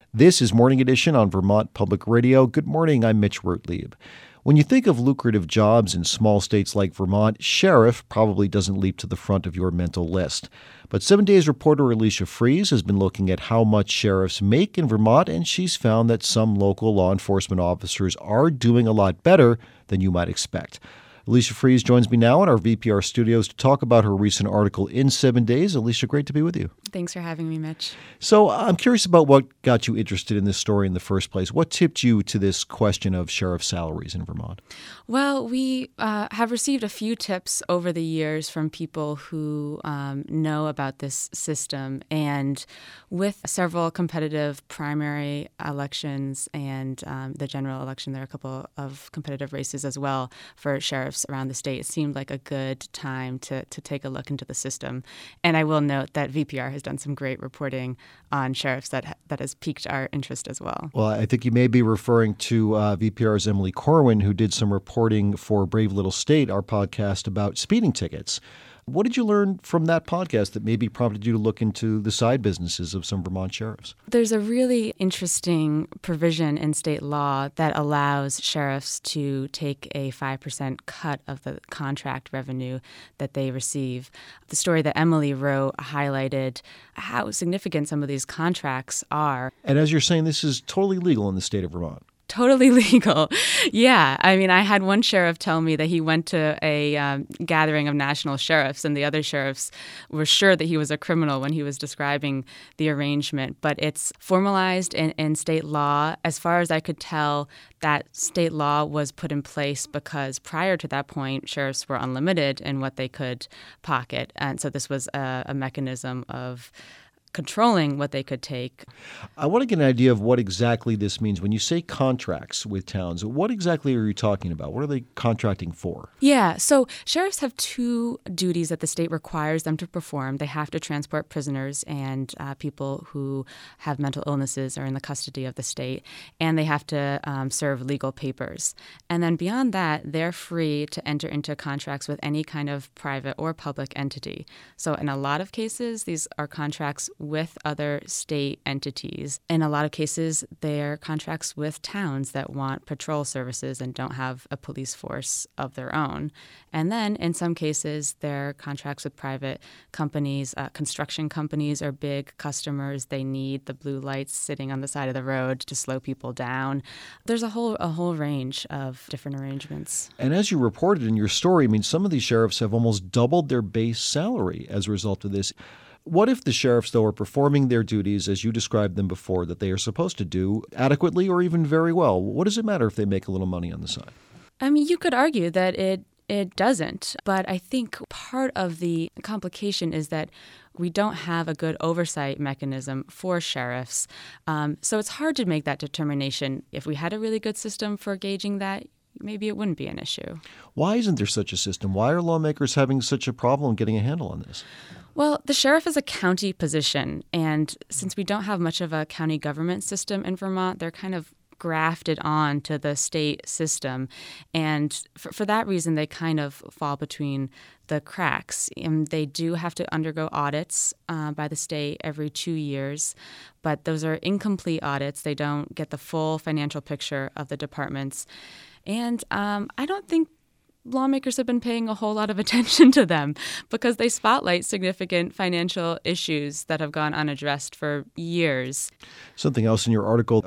This is Morning Edition on Vermont Public Radio. Good morning, I'm Mitch Wertlieb. When you think of lucrative jobs in small states like Vermont, sheriff probably doesn't leap to the front of your mental list. But 7 Days reporter Alicia Fries has been looking at how much sheriffs make in Vermont, and she's found that some local law enforcement officers are doing a lot better than you might expect. Alicia Fries joins me now in our VPR studios to talk about her recent article in 7 Days. Alicia, great to be with you. Thanks for having me, Mitch. So I'm curious about what got you interested in this story in the first place. What tipped you to this question of sheriff salaries in Vermont? Well, we have received a few tips over the years from people who know about this system. And with several competitive primary elections and the general election, there are a couple of competitive races as well for sheriffs around the state. It seemed like a good time to take a look into the system. And I will note that VPR has done some great reporting on sheriffs that has piqued our interest as well. Well, I think you may be referring to VPR's Emily Corwin, who did some reporting for Brave Little State, our podcast about speeding tickets. What did you learn from that podcast that maybe prompted you to look into the side businesses of some Vermont sheriffs? There's a really interesting provision in state law that allows sheriffs to take a 5% cut of the contract revenue that they receive. The story that Emily wrote highlighted how significant some of these contracts are. And as you're saying, this is totally legal in the state of Vermont. Totally legal. Yeah. I mean, I had one sheriff tell me that he went to a gathering of national sheriffs, and the other sheriffs were sure that he was a criminal when he was describing the arrangement. But it's formalized in state law. As far as I could tell, that state law was put in place because prior to that point, sheriffs were unlimited in what they could pocket. And so this was a mechanism of controlling what they could take. I want to get an idea of what exactly this means. When you say contracts with towns, what exactly are you talking about? What are they contracting for? Yeah, so sheriffs have two duties that the state requires them to perform. They have to transport prisoners and people who have mental illnesses or in the custody of the state, and they have to serve legal papers. And then beyond that, they're free to enter into contracts with any kind of private or public entity. So in a lot of cases, these are contracts with other state entities. In a lot of cases, they're contracts with towns that want patrol services and don't have a police force of their own. And then in some cases, they're contracts with private companies. Construction companies are big customers. They need the blue lights sitting on the side of the road to slow people down. There's a whole range of different arrangements. And as you reported in your story, I mean, some of these sheriffs have almost doubled their base salary as a result of this. What if the sheriffs, though, are performing their duties as you described them before that they are supposed to do adequately or even very well? What does it matter if they make a little money on the side? I mean, you could argue that it doesn't, but I think part of the complication is that we don't have a good oversight mechanism for sheriffs. So it's hard to make that determination. If we had a really good system for gauging that, maybe it wouldn't be an issue. Why isn't there such a system? Why are lawmakers having such a problem getting a handle on this? Well, the sheriff is a county position, and since we don't have much of a county government system in Vermont, they're kind of grafted on to the state system. And for that reason, they kind of fall between the cracks. And they do have to undergo audits by the state every 2 years, but those are incomplete audits. They don't get the full financial picture of the departments. And I don't think lawmakers have been paying a whole lot of attention to them because they spotlight significant financial issues that have gone unaddressed for years. Something else in your article,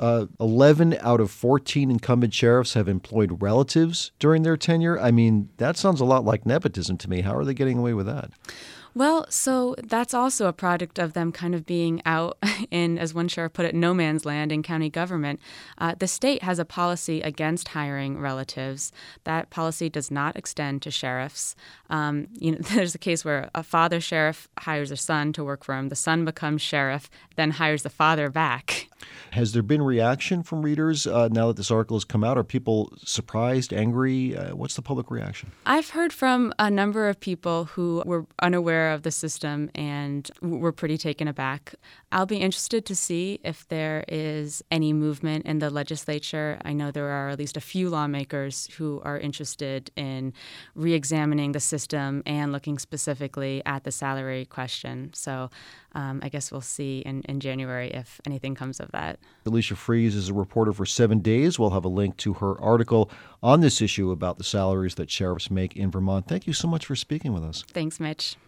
11 out of 14 incumbent sheriffs have employed relatives during their tenure. I mean, that sounds a lot like nepotism to me. How are they getting away with that? Well, so that's also a product of them kind of being out in, as one sheriff put it, no man's land in county government. The state has a policy against hiring relatives. That policy does not extend to sheriffs. There's a case where a father sheriff hires a son to work for him. The son becomes sheriff, then hires the father back. Has there been reaction from readers now that this article has come out? Are people surprised, angry? What's the public reaction? I've heard from a number of people who were unaware of the system and were pretty taken aback. I'll be interested to see if there is any movement in the legislature. I know there are at least a few lawmakers who are interested in re-examining the system and looking specifically at the salary question. So I guess we'll see in January if anything comes of that. Alicia Fries is a reporter for 7 Days. We'll have a link to her article on this issue about the salaries that sheriffs make in Vermont. Thank you so much for speaking with us. Thanks, Mitch.